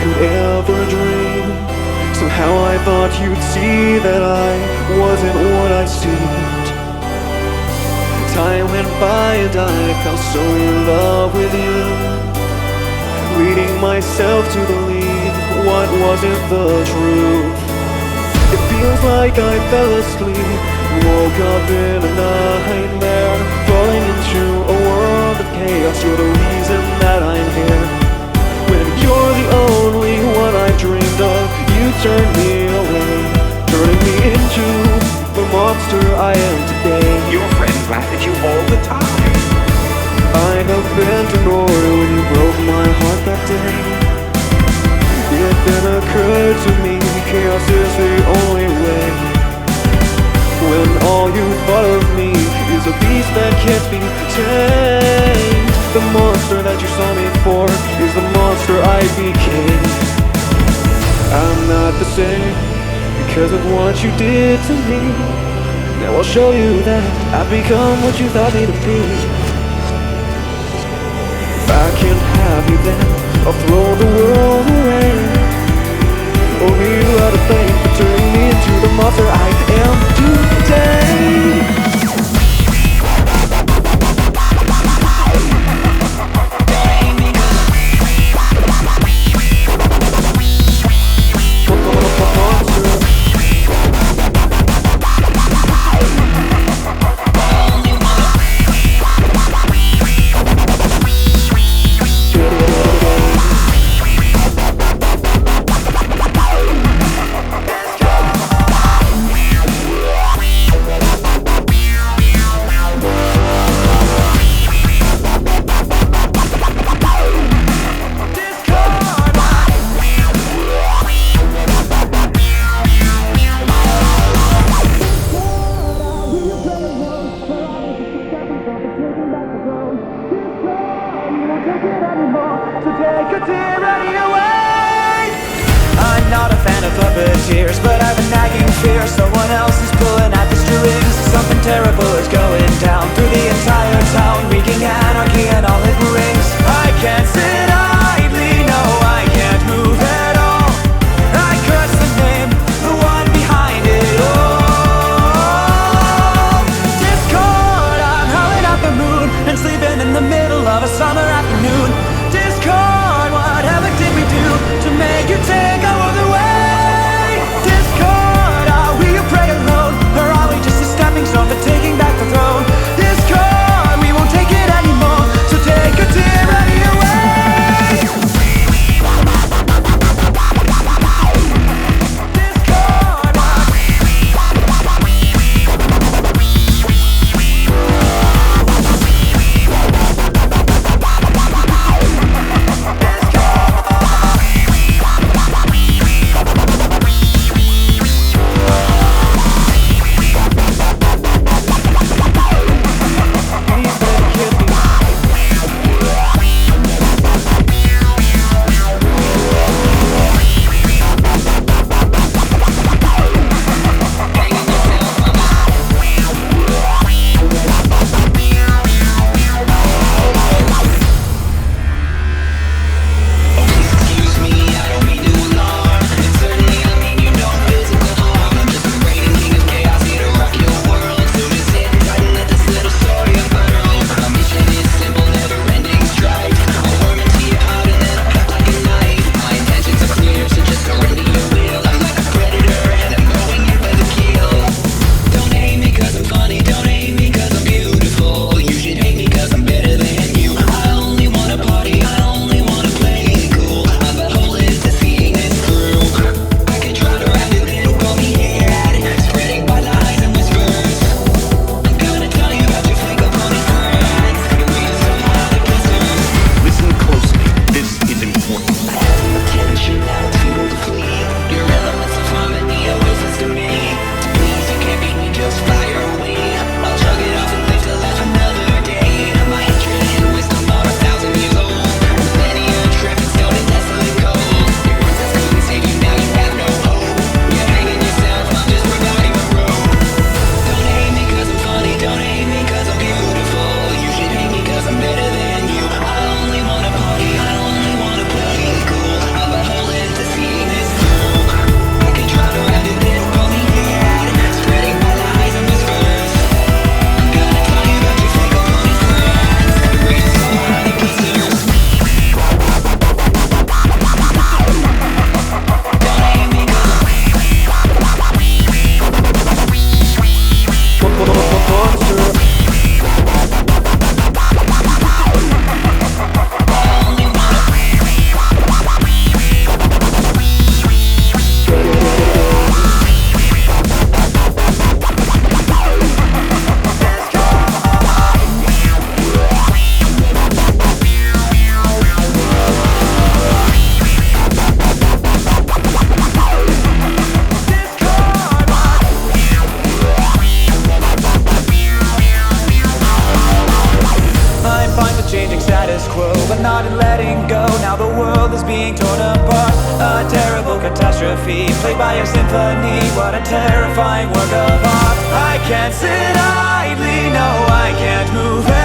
could ever dream. Somehow I thought you'd see that I wasn't what I seemed. Time went by and I fell so in love with you, leading myself to believe what wasn't the truth. It feels like I fell asleep, woke up in a nightmare, falling into a world of chaos. You're the reason that I'm here. When you're the only one I dreamed of, you turned me away, turning me into the monster I am today. Your friends laugh at you all the time. I have been to glory when you broke my heart that day. It then occurred to me, chaos is the only way. When all you thought of me is a beast that can't be tamed, the monster that you saw me for is the monster I became. I'm not the same because of what you did to me. Now I'll show you that I've become what you thought me to be. If I can't have you then I'll throw the world away. Oh, you are to blame for turning me into the monster I am today. I'm not a fan of puppeteers, but I've a nagging fear someone else is pulling at the strings. Something terrible is going down through the entire town, wreaking anarchy and all it brings. I can't sit idly, no, I can't move at all. I curse the name, the one behind it all. Discord, I'm howling at the moon and sleeping in the middle of a summer afternoon. Discord, whatever did we do to make you take over the way? Discord, are we a prey alone, or are we just a stepping stone for taking back the throne? Discord, we won't take it anymore. status quo, but not in letting go. Now the world is being torn apart, a terrible catastrophe, played by a symphony. What a terrifying work of art. I can't sit idly, no, I can't move